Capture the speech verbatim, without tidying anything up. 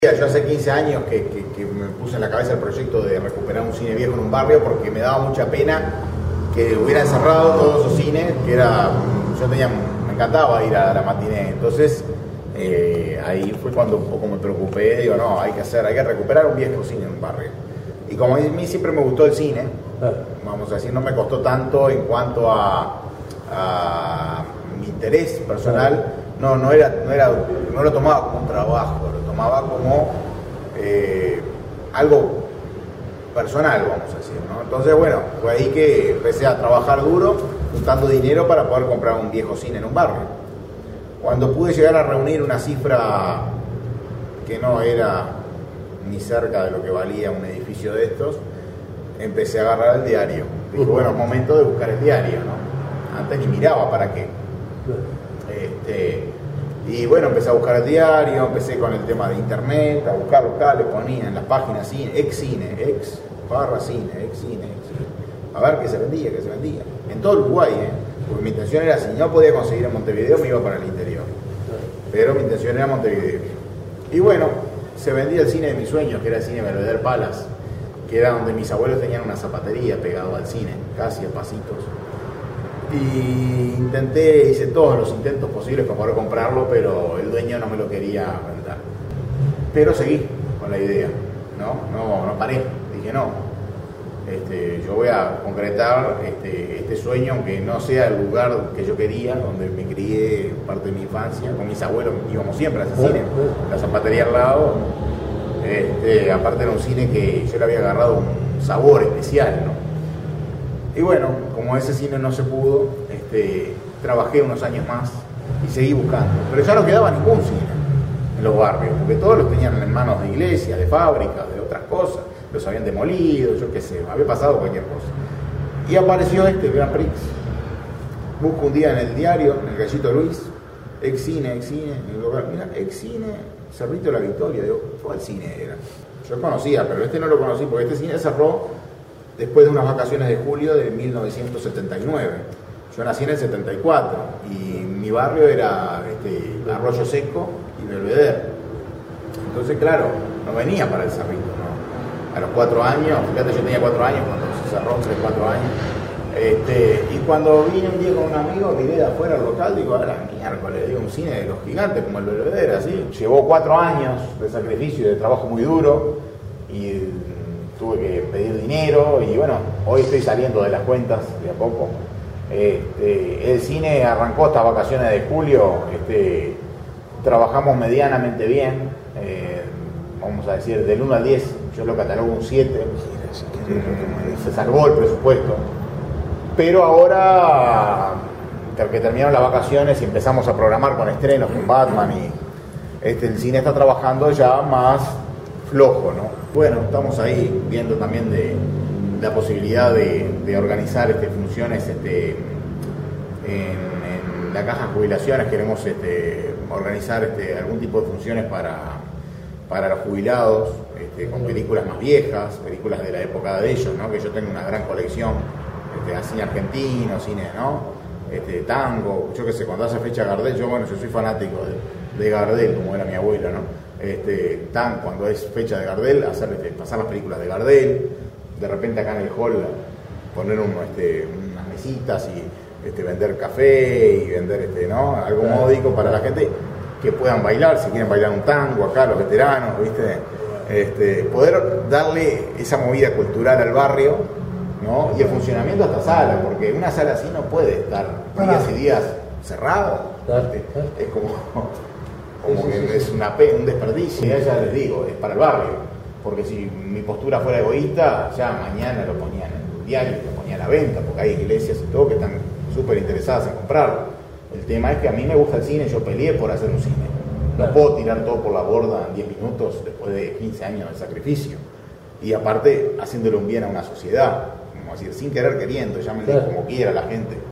Yo hace quince años que, que, que me puse en la cabeza el proyecto de recuperar un cine viejo en un barrio porque me daba mucha pena que hubieran cerrado todos esos cines, que era, yo tenía, me encantaba ir a la matiné, entonces eh, ahí fue cuando un poco me preocupé, digo no, hay que hacer, hay que recuperar un viejo cine en un barrio. Y como a mí siempre me gustó el cine, vamos a decir, no me costó tanto en cuanto a, a mi interés personal, no, no, era, no, era, no lo tomaba como un trabajo, lo tomaba como eh, algo personal, vamos a decir, ¿no? Entonces, bueno, fue ahí que empecé a trabajar duro, juntando dinero para poder comprar un viejo cine en un barrio. Cuando pude llegar a reunir una cifra que no era ni cerca de lo que valía un edificio de estos, empecé a agarrar el diario. Dije, bueno, es momento de buscar el diario, ¿no? Antes ni miraba para qué. Este, y bueno, empecé a buscar el diario, empecé con el tema de internet, a buscar locales, ponía en las páginas cine, ex cine, ex barra cine, ex cine, ex cine, a ver qué se vendía, qué se vendía. En todo Uruguay, ¿eh? Porque mi intención era, si no podía conseguir en Montevideo, me iba para el interior. Pero mi intención era Montevideo. Y bueno, se vendía el cine de mis sueños, que era el cine Belvedere Palace, que era donde mis abuelos tenían una zapatería pegado al cine, casi a pasitos. Y intenté, hice todos los intentos posibles para poder comprarlo, pero el dueño no me lo quería vender. Pero seguí con la idea, ¿no? No, no paré, dije no. Este, yo voy a concretar este, este sueño, aunque no sea el lugar que yo quería, donde me crié parte de mi infancia. Con mis abuelos íbamos siempre a ese cine, la zapatería al lado. Este, aparte era un cine que yo le había agarrado un sabor especial, ¿no? Y bueno, como ese cine no se pudo, este, trabajé unos años más y seguí buscando. Pero ya no quedaba ningún cine en los barrios, porque todos los tenían en manos de iglesias, de fábricas, de otras cosas. Los habían demolido, yo qué sé, había pasado cualquier cosa. Y apareció este Grand Prix. Busco un día en el diario, en el Gallito Luis, ex cine, ex cine, en el lugar, mira, ex cine, Cerrito de la Victoria. Digo, ¿cuál cine era? Yo conocía, pero este no lo conocí, porque este cine cerró después de unas vacaciones de julio de mil novecientos setenta y nueve. Yo nací en el setenta y cuatro y mi barrio era este, Arroyo Seco y Belvedere. Entonces, claro, no venía para el Cerrito, ¿no? A los cuatro años, fíjate, yo tenía cuatro años cuando se cerró, tres, cuatro años. Este, y cuando vine un día con un amigo, miré de afuera al local, digo, ahora miércoles, digo, un cine de los gigantes como el Belvedere, así. Llevó cuatro años de sacrificio y de trabajo muy duro y tuve que pedir dinero y bueno, hoy estoy saliendo de las cuentas de a poco. Este, el cine arrancó estas vacaciones de julio, este, trabajamos medianamente bien, eh, vamos a decir del uno al diez, yo lo catalogo un siete, se salvó el presupuesto, pero ahora que terminaron las vacaciones y empezamos a programar con estrenos, con Batman y este, el cine está trabajando ya más flojo, ¿no? Bueno, estamos ahí viendo también de, de la posibilidad de, de organizar este, funciones este, en, en la caja de jubilaciones. Queremos este, organizar este, algún tipo de funciones para, para los jubilados, este, con películas más viejas, películas de la época de ellos, ¿no? Que yo tengo una gran colección, este, cine argentino, cine, ¿no? Este, tango, yo qué sé, cuando hace fecha Gardel, yo bueno, yo soy fanático de, de Gardel, como era mi abuela, ¿no? Este, tan cuando es fecha de Gardel, hacer, este, pasar las películas de Gardel, de repente acá en el hall poner un, este, unas mesitas y este, vender café y vender este, ¿no? algo módico para la gente que puedan bailar, si quieren bailar un tango acá, los veteranos, ¿viste? Este, poder darle esa movida cultural al barrio, ¿no? Y el funcionamiento de esta sala, porque una sala así no puede estar días y días cerrada, es como... como sí, sí, que sí. Es una pena, un desperdicio, ya, ya les digo, es para el barrio, porque si mi postura fuera egoísta, ya mañana lo ponía en el diario, lo ponía a la venta, porque hay iglesias y todo que están súper interesadas en comprarlo. El tema es que a mí me gusta el cine, yo peleé por hacer un cine, no puedo tirar todo por la borda en diez minutos después de quince años de sacrificio, y aparte haciéndole un bien a una sociedad, como decir, sin querer queriendo, llámenle como quiera la gente.